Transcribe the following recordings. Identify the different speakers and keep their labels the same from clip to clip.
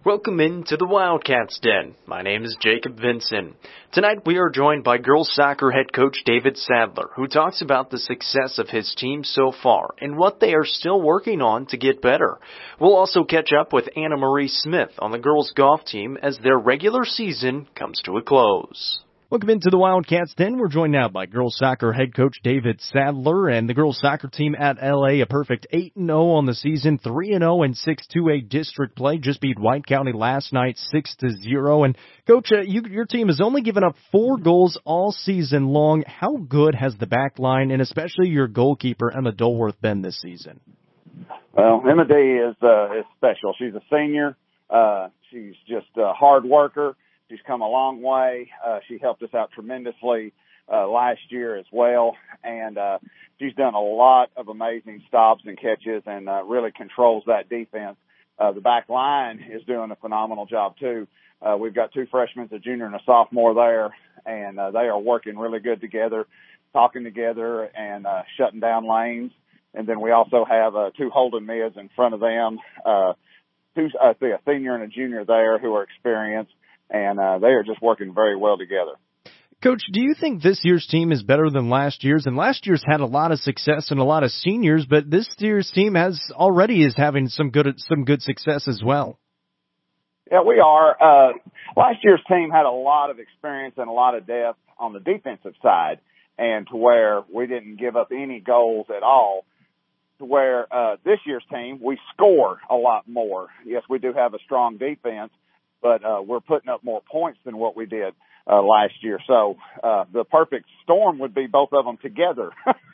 Speaker 1: Welcome into the Wildcats Den. My name is Jacob Vinson. Tonight we are joined by girls soccer head coach David Sadler, who talks about the success of his team so far and what they are still working on to get better. We'll also catch up with Anna Marie Smith on the girls golf team as their regular season comes to a close.
Speaker 2: Welcome into the Wildcats Den. We're joined now by girls soccer head coach David Sadler and the girls soccer team at LA, a perfect 8-0 on the season, 3-0 in 6-2A district play. Just beat White County last night 6-0. And coach, your team has only given up 4 goals all season long. How good has the back line and especially your goalkeeper Emma Dolworth been this season?
Speaker 3: Well, Emma D is special. She's a senior. She's just a hard worker. She's come a long way. She helped us out tremendously last year as well, and she's done a lot of amazing stops and catches and really controls that defense. The back line is doing a phenomenal job too. We've got 2 freshmen, a junior and a sophomore there, and they are working really good together, talking together and shutting down lanes. And then we also have 2 holding mids in front of them, a senior and a junior there who are experienced. And they are just working very well together.
Speaker 2: Coach, do you think this year's team is better than last year's? And last year's had a lot of success and a lot of seniors, but this year's team is having some good success as well.
Speaker 3: Yeah, we are. Last year's team had a lot of experience and a lot of depth on the defensive side, and to where we didn't give up any goals at all. To where this year's team, we score a lot more. Yes, we do have a strong defense, but we're putting up more points than what we did last year. So the perfect storm would be both of them together.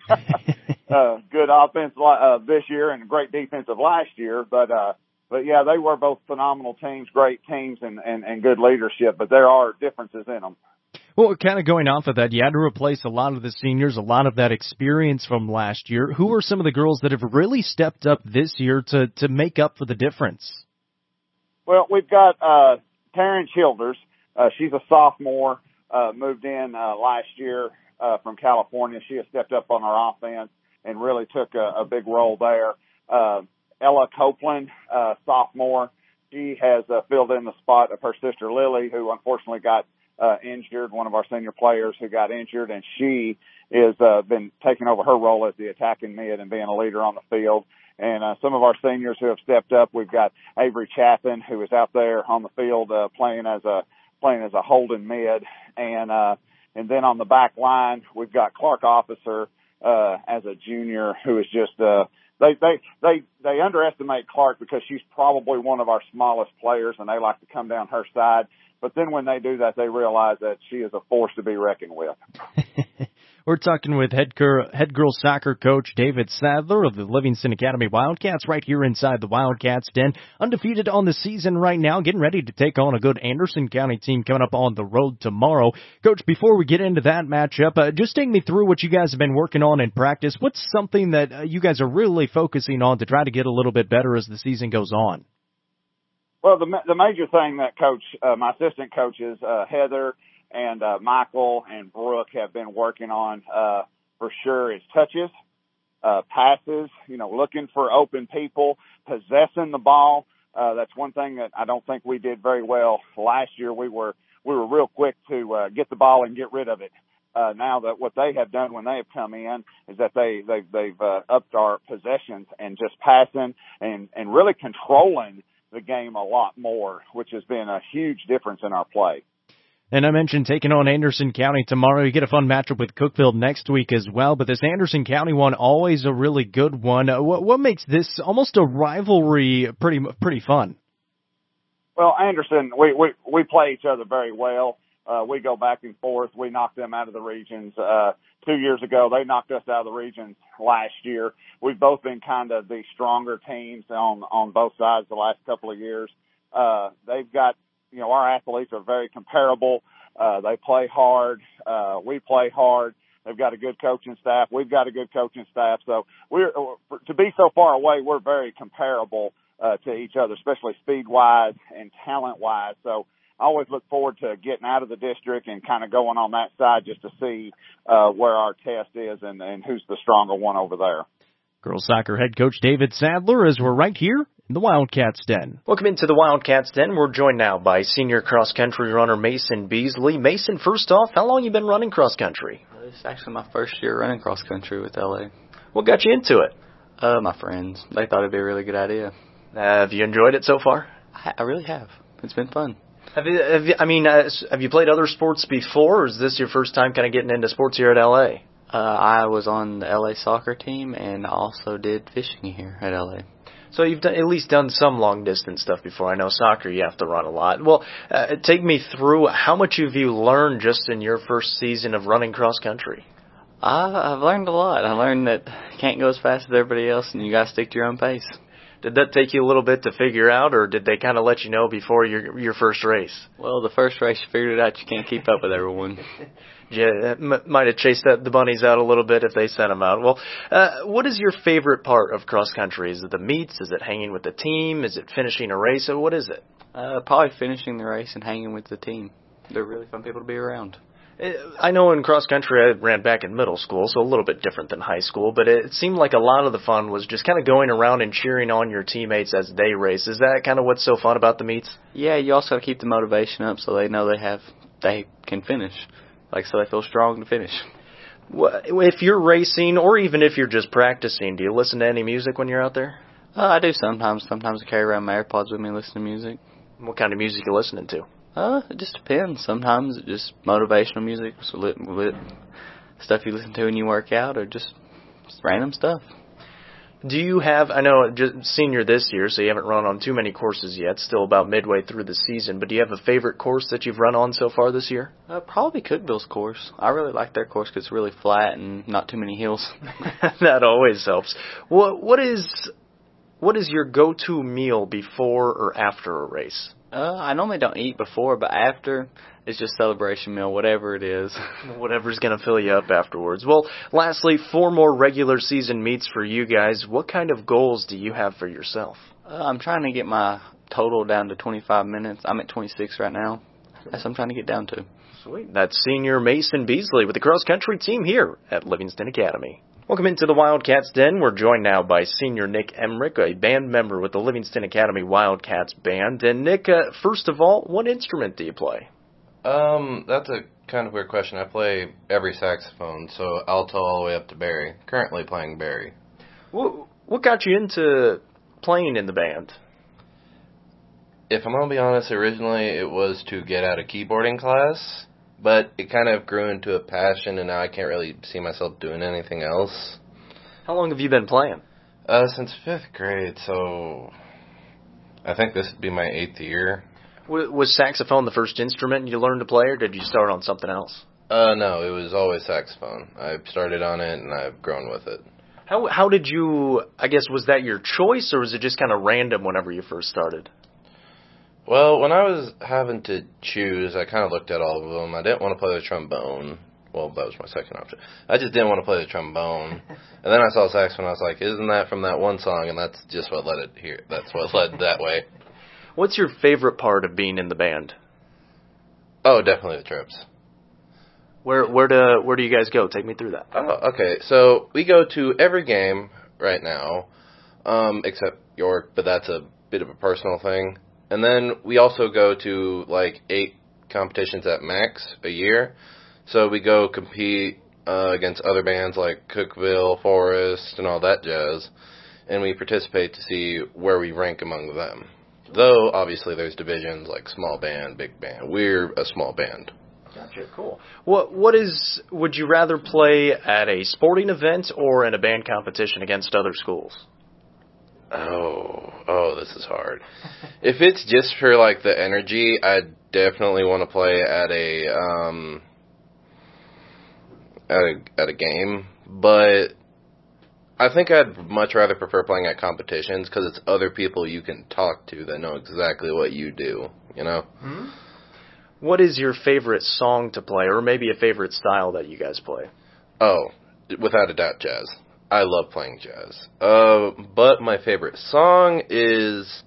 Speaker 3: Good offense this year and great defensive last year. But yeah, they were both phenomenal teams, great teams, and good leadership. But there are differences in them.
Speaker 2: Well, kind of going off of that, you had to replace a lot of the seniors, a lot of that experience from last year. Who are some of the girls that have really stepped up this year to make up for the difference?
Speaker 3: Well, we've got Taryn Childers. She's a sophomore, moved in last year from California. She has stepped up on our offense and really took a big role there. Ella Copeland, sophomore, she has filled in the spot of her sister Lily, who unfortunately got injured, one of our senior players who got injured, and she has been taking over her role as the attacking mid and being a leader on the field. And some of our seniors who have stepped up, we've got Avery Chapin, who is out there on the field playing as a holding mid, and then on the back line we've got Clark Officer as a junior who is just they underestimate Clark because she's probably one of our smallest players, and they like to come down her side. But then when they do that, they realize that she is a force to be reckoned with.
Speaker 2: We're talking with head girls soccer coach David Sadler of the Livingston Academy Wildcats right here inside the Wildcats Den. Undefeated on the season right now, getting ready to take on a good Anderson County team coming up on the road tomorrow. Coach, before we get into that matchup, just take me through what you guys have been working on in practice. What's something that you guys are really focusing on to try to get a little bit better as the season goes on?
Speaker 3: Well, the major thing that my assistant coaches, Heather and Michael and Brooke have been working on for sure is touches, passes, looking for open people, possessing the ball. That's one thing that I don't think we did very well last year. We were real quick to get the ball and get rid of it. Now that what they have done when they have come in is that they've upped our possessions and just passing and really controlling the game a lot more, which has been a huge difference in our play.
Speaker 2: And I mentioned taking on Anderson County tomorrow. You get a fun matchup with Cookeville next week as well. But this Anderson County one, always a really good one. What makes this almost a rivalry pretty fun?
Speaker 3: Well, Anderson, we play each other very well. We go back and forth. We knocked them out of the regions 2 years ago. They knocked us out of the regions last year. We've both been kind of the stronger teams on both sides the last couple of years. They've got, our athletes are very comparable. They play hard. We play hard. They've got a good coaching staff. We've got a good coaching staff. So to be so far away, we're very comparable to each other, especially speed-wise and talent-wise. So I always look forward to getting out of the district and kind of going on that side just to see where our test is and who's the stronger one over there.
Speaker 2: Girls soccer head coach David Sadler, as we're right here in the Wildcats Den.
Speaker 1: Welcome into the Wildcats Den. We're joined now by senior cross-country runner Mason Beasley. Mason, first off, how long you been running cross-country?
Speaker 4: It's actually my first year running cross-country with LA.
Speaker 1: What got you into it?
Speaker 4: My friends. They thought it'd be a really good idea.
Speaker 1: Have you enjoyed it so far?
Speaker 4: I really have. It's been fun.
Speaker 1: Have you played other sports before, or is this your first time kind of getting into sports here at LA?
Speaker 4: I was on the LA soccer team, and I also did fishing here at LA.
Speaker 1: So you've at least done some long-distance stuff before. I know soccer, you have to run a lot. Well, take me through how much have you learned just in your first season of running cross-country?
Speaker 4: I've learned a lot. I learned that you can't go as fast as everybody else, and you got to stick to your own pace.
Speaker 1: Did that take you a little bit to figure out, or did they kind of let you know before your first race?
Speaker 4: Well, the first race you figured it out. You can't keep up with everyone.
Speaker 1: Yeah, might have chased the bunnies out a little bit if they sent them out. Well, what is your favorite part of cross country? Is it the meets? Is it hanging with the team? Is it finishing a race? Or what is it?
Speaker 4: Probably finishing the race and hanging with the team. They're really fun people to be around.
Speaker 1: I know in cross country I ran back in middle school, so a little bit different than high school, but it seemed like a lot of the fun was just kind of going around and cheering on your teammates as they race. Is that kind of what's so fun about the meets?
Speaker 4: Yeah, you also got to keep the motivation up so they know they can finish. So they feel strong to finish.
Speaker 1: If you're racing, or even if you're just practicing, do you listen to any music when you're out there?
Speaker 4: I do sometimes. Sometimes I carry around my AirPods with me and listen to music.
Speaker 1: What kind of music are you listening to?
Speaker 4: It just depends. Sometimes it's just motivational music, so stuff you listen to when you work out, or just random stuff.
Speaker 1: Do you have, I know just senior this year, so you haven't run on too many courses yet, still about midway through the season, but do you have a favorite course that you've run on so far this year?
Speaker 4: Probably Cookville's course. I really like their course because it's really flat and not too many hills.
Speaker 1: That always helps. What is your go-to meal before or after a race?
Speaker 4: I normally don't eat before, but after, it's just celebration meal, whatever it is.
Speaker 1: Whatever's going to fill you up afterwards. Well, lastly, 4 more regular season meets for you guys. What kind of goals do you have for yourself?
Speaker 4: I'm trying to get my total down to 25 minutes. I'm at 26 right now. That's what I'm trying to get down to.
Speaker 1: Sweet. That's senior Mason Beasley with the cross-country team here at Livingston Academy. Welcome into the Wildcats Den. We're joined now by senior Nick Emmerich, a band member with the Livingston Academy Wildcats Band. And Nick, first of all, what instrument do you play?
Speaker 5: That's a kind of weird question. I play every saxophone, so alto all the way up to Barry. Currently playing Barry.
Speaker 1: What got you into playing in the band?
Speaker 5: If I'm going to be honest, originally it was to get out of keyboarding class. But it kind of grew into a passion, and now I can't really see myself doing anything else.
Speaker 1: How long have you been playing?
Speaker 5: Since 5th grade, so I think this would be my 8th year.
Speaker 1: Was saxophone the first instrument you learned to play, or did you start on something else?
Speaker 5: No, it was always saxophone. I started on it, and I've grown with it.
Speaker 1: How did you, I guess, was that your choice, or was it just kind of random whenever you first started?
Speaker 5: Well, when I was having to choose, I kind of looked at all of them. I didn't want to play the trombone. Well, that was my second option. I just didn't want to play the trombone. And then I saw saxophone. I was like, isn't that from that one song? And that's just what led it here. That's what led that way.
Speaker 1: What's your favorite part of being in the band?
Speaker 5: Oh, definitely the trips.
Speaker 1: Where do you guys go? Take me through that.
Speaker 5: Oh, okay. So we go to every game right now, except York, but that's a bit of a personal thing. And then we also go to 8 competitions at max a year. So we go compete against other bands like Cookville, Forest, and all that jazz. And we participate to see where we rank among them. Though, obviously, there's divisions like small band, big band. We're a small band.
Speaker 1: Gotcha, cool. Would you rather play at a sporting event or in a band competition against other schools?
Speaker 5: Oh, this is hard. If it's just for the energy, I definitely want to play at a game. But I think I'd much rather prefer playing at competitions because it's other people you can talk to that know exactly what you do. You know.
Speaker 1: Mm-hmm. What is your favorite song to play, or maybe a favorite style that you guys play?
Speaker 5: Oh, without a doubt, jazz. I love playing jazz. But my favorite song is,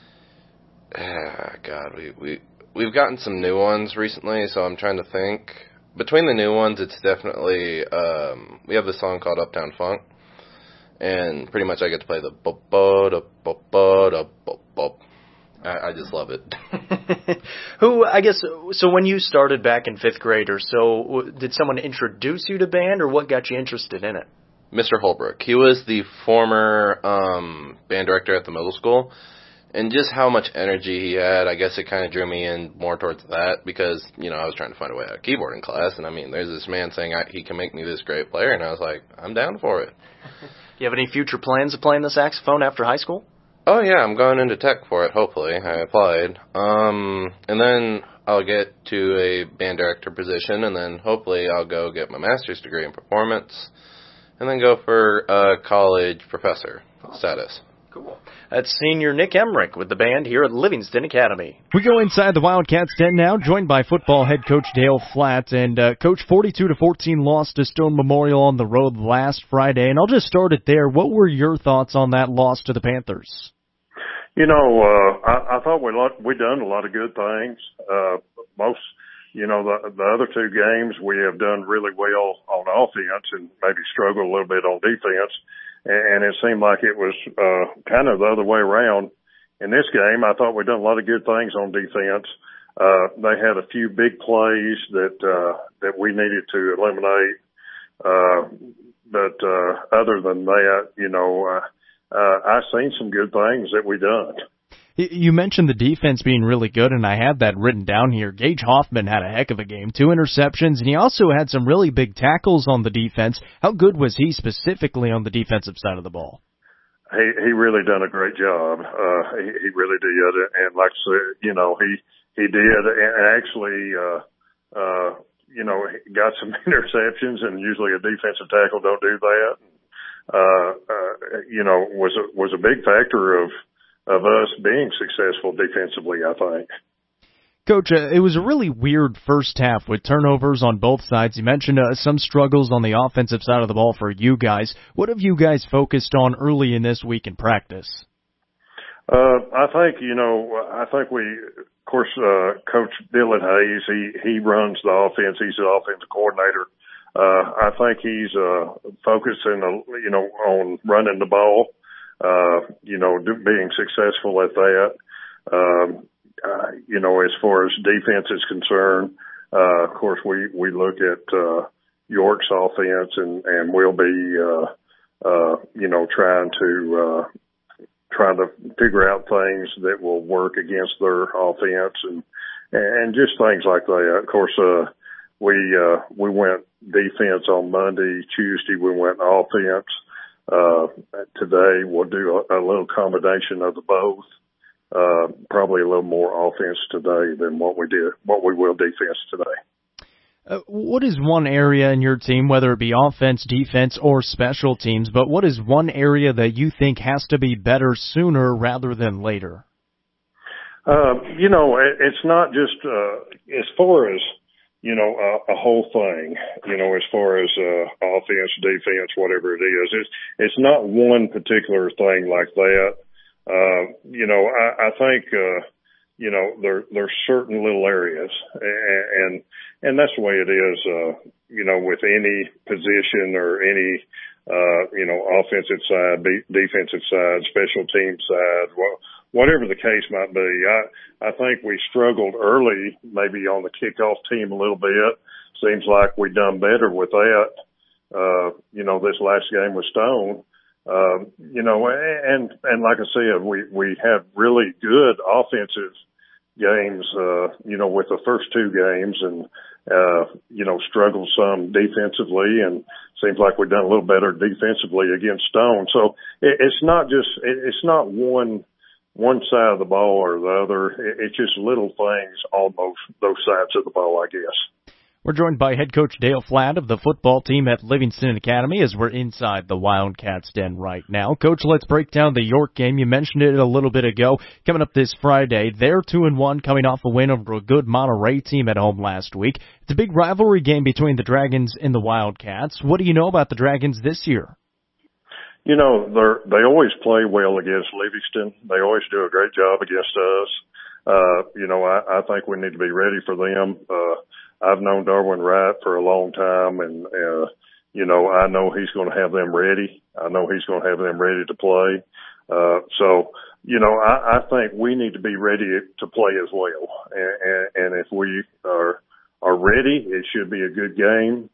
Speaker 5: we've gotten some new ones recently, so I'm trying to think. Between the new ones, it's definitely, we have this song called Uptown Funk, and pretty much I get to play the I just love it.
Speaker 1: So when you started back in 5th grade or so, did someone introduce you to band, or what got you interested in it?
Speaker 5: Mr. Holbrook. He was the former band director at the middle school, and just how much energy he had, I guess it kind of drew me in more towards that because, I was trying to find a way out of keyboarding class, and there's this man saying he can make me this great player, and I was like, I'm down for it.
Speaker 1: Do you have any future plans of playing the saxophone after high school?
Speaker 5: Oh, yeah, I'm going into tech for it, hopefully. I applied. And then I'll get to a band director position, and then hopefully I'll go get my master's degree in performance, and then go for college professor status.
Speaker 1: Cool. That's senior Nick Emmerich with the band here at Livingston Academy.
Speaker 2: We go inside the Wildcats den now, joined by football head coach Dale Flatt. And Coach, 42-14 lost to Stone Memorial on the road last Friday. And I'll just start it there. What were your thoughts on that loss to the Panthers?
Speaker 6: I thought we done a lot of good things. The other two games we have done really well on offense and maybe struggled a little bit on defense. And it seemed like it was kind of the other way around. In this game, I thought we'd done a lot of good things on defense. They had a few big plays that we needed to eliminate. But other than that, I've seen some good things that we done.
Speaker 2: You mentioned the defense being really good, and I had that written down here. Gage Hoffman had a heck of a game, 2 interceptions, and he also had some really big tackles on the defense. How good was he specifically on the defensive side of the ball?
Speaker 6: He really done a great job. He really did, and like I said, he did, and actually, he got some interceptions, and usually a defensive tackle don't do that. Was a big factor of us being successful defensively, I think.
Speaker 2: Coach, it was a really weird first half with turnovers on both sides. You mentioned some struggles on the offensive side of the ball for you guys. What have you guys focused on early in this week in practice?
Speaker 6: I think of course, Coach Dylan Hayes, he runs the offense. He's the offensive coordinator. I think he's focusing, on running the ball. Being successful at that. As far as defense is concerned, of course, we look at York's offense, and we'll be, trying to figure out things that will work against their offense, and just things like that. Of course, we went defense on Monday. Tuesday we went offense. Today we'll do a little combination of the both. Probably a little more offense today than what we will defense today.
Speaker 2: What is one area in your team, whether it be offense, defense, or special teams, but what is one area that you think has to be better sooner rather than later?
Speaker 6: It's not just as far as a whole thing, as far as offense, defense, whatever it is. It's not one particular thing like that. I think, there's certain little areas, and that's the way it is, with any position or any, offensive side, defensive side, special team side, whatever the case might be. I think we struggled early, maybe on the kickoff team a little bit. Seems like we done better with that, this last game with Stone. And like I said, we had really good offensive games, with the first two games, and, struggled some defensively, and seems like we've done a little better defensively against Stone. So it's not one side of the ball or the other. It's just little things on those sides of the ball, I guess.
Speaker 2: We're joined by head coach Dale Flatt of the football team at Livingston Academy as we're inside the Wildcats den right now. Coach, let's break down the York game. You mentioned it a little bit ago. Coming up this Friday, they're 2-1, coming off a win over a good Monterey team at home last week. It's a big rivalry game between the Dragons and the Wildcats. What do you know about the Dragons this year?
Speaker 6: They always play well against Livingston. They always do a great job against us. I think we need to be ready for them. I've known Darwin Wright for a long time, and, I know he's going to have them ready. I know he's going to have them ready to play. So, I think we need to be ready to play as well. And if we are ready, it should be a good game.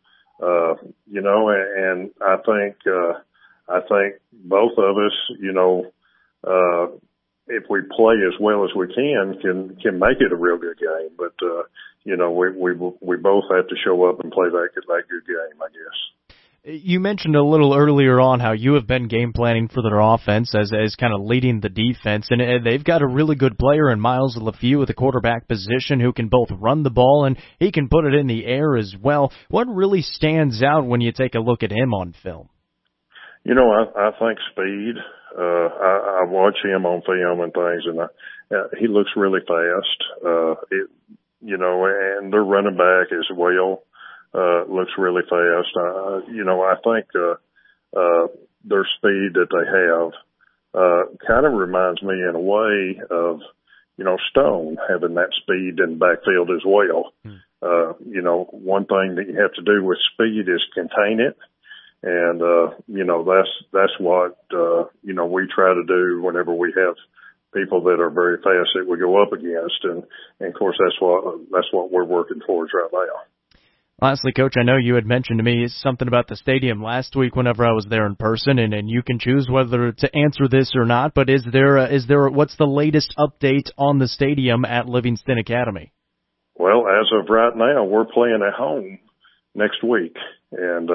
Speaker 6: And I think both of us, if we play as well as we can make it a real good game. But, we both have to show up and play that good game, I guess.
Speaker 2: You mentioned a little earlier on how you have been game planning for their offense as kind of leading the defense, and they've got a really good player in Miles LeFew at the quarterback position who can both run the ball and he can put it in the air as well. What really stands out when you take a look at him on film?
Speaker 6: I think speed. I watch him on film and things, and he looks really fast. And their running back as well. Looks really fast. I think, their speed that they have, kind of reminds me in a way of, Stone having that speed in the backfield as well. One thing that you have to do with speed is contain it. And, that's what, we try to do whenever we have people that are very fast that we go up against. And of course, that's what we're working towards right now.
Speaker 2: Lastly, Coach, I know you had mentioned to me something about the stadium last week whenever I was there in person, and you can choose whether to answer this or not, but is there what's the latest update on the stadium at Livingston Academy?
Speaker 6: Well, as of right now, we're playing at home next week, and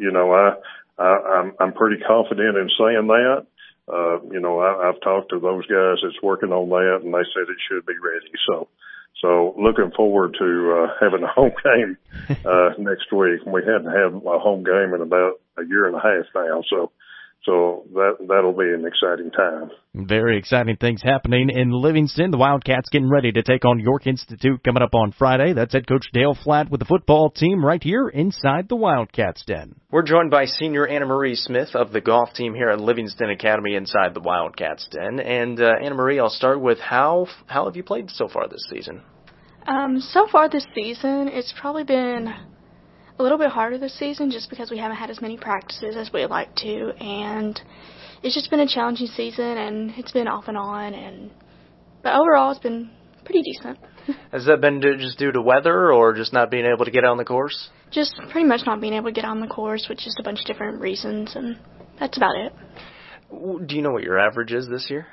Speaker 6: I'm pretty confident in saying that. I've talked to those guys that's working on that, and they said it should be ready. So looking forward to having a home game next week. We hadn't had a home game in about a year and a half now, so that'll be an exciting time.
Speaker 2: Very exciting things happening in Livingston. The Wildcats getting ready to take on York Institute coming up on Friday. That's head coach Dale Flatt with the football team right here inside the Wildcats Den.
Speaker 1: We're joined by senior Anna Marie Smith of the golf team here at Livingston Academy inside the Wildcats Den. And Anna Marie, I'll start with how have you played so far this season?
Speaker 7: So far this season, it's probably been a little bit harder this season just because we haven't had as many practices as we'd like to, and it's just been a challenging season, and it's been off and on, but overall it's been pretty decent.
Speaker 1: Has that been just due to weather or just not being able to get on the course?
Speaker 7: Just pretty much not being able to get on the course with just a bunch of different reasons, and that's about it.
Speaker 1: Do you know what your average is this year?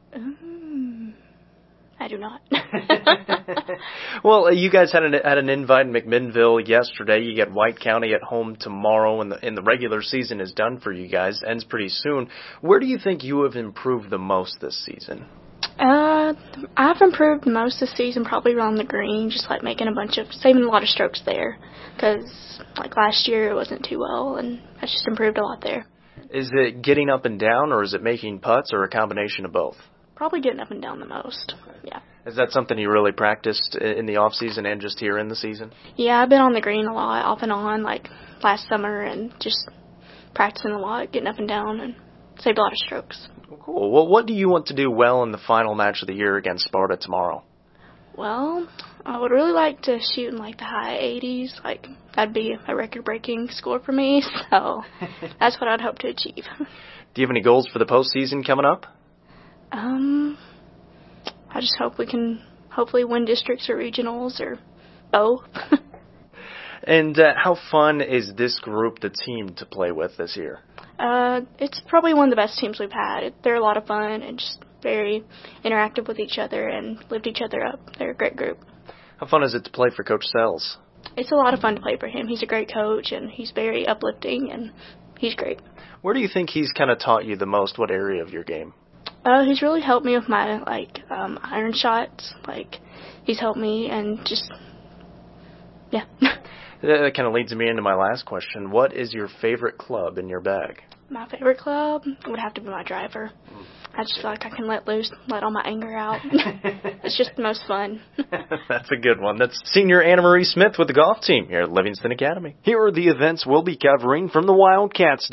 Speaker 7: I do not.
Speaker 1: Well, you guys had an invite in McMinnville yesterday. You get White County at home tomorrow, and the regular season is done for you guys. Ends pretty soon. Where do you think you have improved the most this season?
Speaker 7: I've improved most this season probably around the green, just like saving a lot of strokes there. Because like last year it wasn't too well, and I just improved a lot there.
Speaker 1: Is it getting up and down, or is it making putts, or a combination of both?
Speaker 7: Probably getting up and down the most, yeah.
Speaker 1: Is that something you really practiced in the off-season and just here in the season?
Speaker 7: Yeah, I've been on the green a lot, off and on, like last summer, and just practicing a lot, getting up and down, and saved a lot of strokes.
Speaker 1: Cool. Well, what do you want to do well in the final match of the year against Sparta tomorrow?
Speaker 7: Well, I would really like to shoot in like the high 80s. Like, that'd be a record-breaking score for me, so that's what I'd hope to achieve.
Speaker 1: Do you have any goals for the postseason coming up?
Speaker 7: I just hope we can hopefully win districts or regionals or both.
Speaker 1: And how fun is this group, the team, to play with this year?
Speaker 7: It's probably one of the best teams we've had. They're a lot of fun and just very interactive with each other and lift each other up. They're a great group.
Speaker 1: How fun is it to play for Coach Sells?
Speaker 7: It's a lot of fun to play for him. He's a great coach, and he's very uplifting, and he's great.
Speaker 1: Where do you think he's kind of taught you the most? What area of your game?
Speaker 7: He's really helped me with my, iron shots. He's helped me and just, yeah.
Speaker 1: That kind of leads me into my last question. What is your favorite club in your bag?
Speaker 7: My favorite club would have to be my driver. I just feel like I can let all my anger out. It's just the most fun.
Speaker 1: That's a good one. That's senior Anna Marie Smith with the golf team here at Livingston Academy. Here are the events we'll be covering from the Wildcats Den.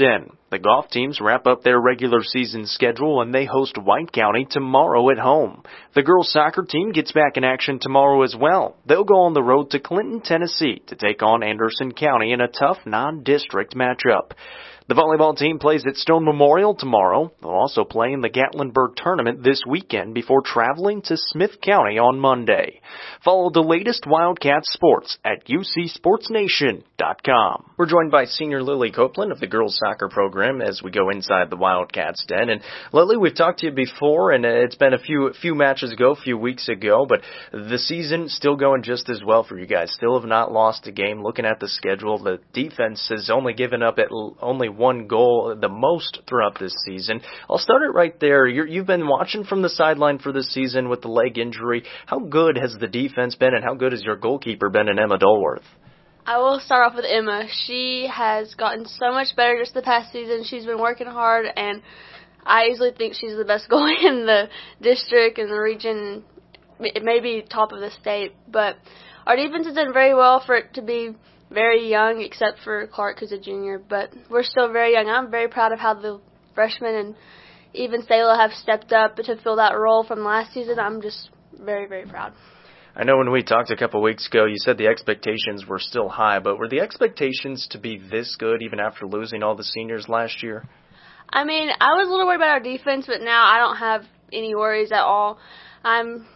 Speaker 1: The golf teams wrap up their regular season schedule and they host White County tomorrow at home. The girls soccer team gets back in action tomorrow as well. They'll go on the road to Clinton, Tennessee to take on Anderson County in a tough non-district matchup. The volleyball team plays at Stone Memorial tomorrow. They'll also play in the Gatlinburg tournament this weekend before traveling to Smith County on Monday. Follow the latest Wildcats sports at UCSportsNation.com. We're joined by senior Lily Copeland of the girls soccer program as we go inside the Wildcats den. And Lily, we've talked to you before, and it's been a few matches ago, a few weeks ago, but the season still going just as well for you guys. Still have not lost a game. Looking at the schedule, the defense has only given up at only one goal the most throughout this season. I'll start it right there. You've been watching from the sideline for this season with the leg injury. How good has the defense been, and how good has your goalkeeper been in Emma Dolworth?
Speaker 7: I will start off with Emma. She has gotten so much better just the past season. She's been working hard, and I easily think she's the best goalie in the district and the region. It may be top of the state, but our defense has done very well for it to be very young, except for Clark, who's a junior, but we're still very young. I'm very proud of how the freshmen and even Sayla have stepped up to fill that role from last season. I'm just very, very proud.
Speaker 1: I know when we talked a couple weeks ago, you said the expectations were still high, but were the expectations to be this good even after losing all the seniors last year?
Speaker 7: I mean, I was a little worried about our defense, but now I don't have any worries at all. I'm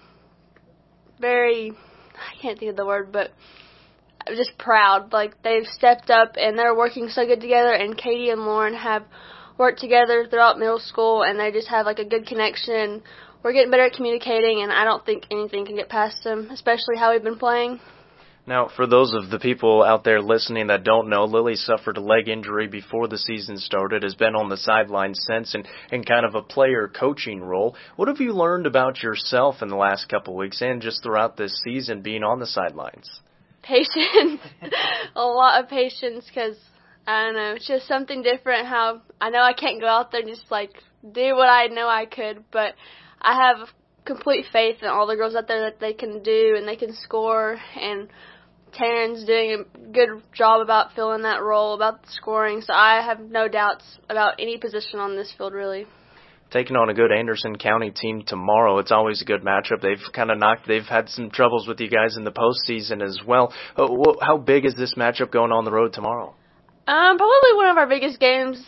Speaker 7: I can't think of the word, but I'm just proud. Like, they've stepped up and they're working so good together, and Katie and Lauren have worked together throughout middle school, and they just have like a good connection. We're getting better at communicating, and I don't think anything can get past them, especially how we've been playing.
Speaker 1: Now, for those of the people out there listening that don't know, Lily suffered a leg injury before the season started, has been on the sidelines since in kind of a player coaching role. What have you learned about yourself in the last couple of weeks and just throughout this season being on the sidelines?
Speaker 7: Patience. A lot of patience, because, I don't know, it's just something different how I know I can't go out there and just, like, do what I know I could, but I have complete faith in all the girls out there that they can do and they can score, and Taryn's doing a good job about filling that role, about scoring, so I have no doubts about any position on this field, really.
Speaker 1: Taking on a good Anderson County team tomorrow, it's always a good matchup. They've had some troubles with you guys in the postseason as well. How big is this matchup going on the road tomorrow?
Speaker 7: Probably one of our biggest games.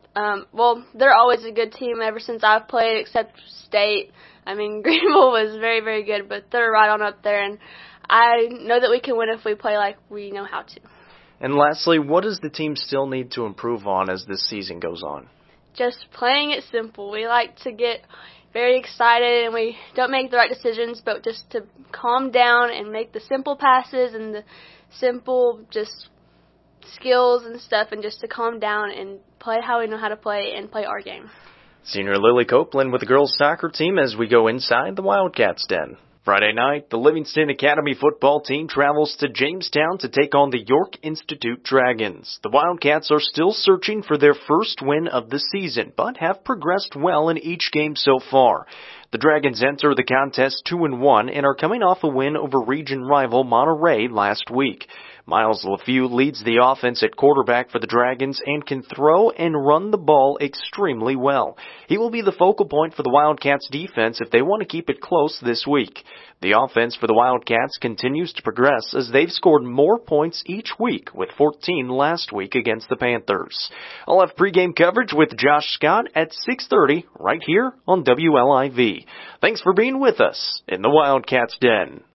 Speaker 7: Well, they're always a good team ever since I've played, except state. I mean, Greenville was very, very good, but they're right on up there, and I know that we can win if we play like we know how to.
Speaker 1: And lastly, what does the team still need to improve on as this season goes on?
Speaker 7: Just playing it simple. We like to get very excited, and we don't make the right decisions, but just to calm down and make the simple passes and the simple just skills and stuff, and just to calm down and play how we know how to play and play our game.
Speaker 1: Senior Lily Copeland with the girls soccer team as we go inside the Wildcats den. Friday night, the Livingston Academy football team travels to Jamestown to take on the York Institute Dragons. The Wildcats are still searching for their first win of the season, but have progressed well in each game so far. The Dragons enter the contest 2-1 and are coming off a win over region rival Monterey last week. Miles LaFew leads the offense at quarterback for the Dragons and can throw and run the ball extremely well. He will be the focal point for the Wildcats defense if they want to keep it close this week. The offense for the Wildcats continues to progress as they've scored more points each week, with 14 last week against the Panthers. I'll have pregame coverage with Josh Scott at 6:30 right here on WLIV. Thanks for being with us in the Wildcats Den.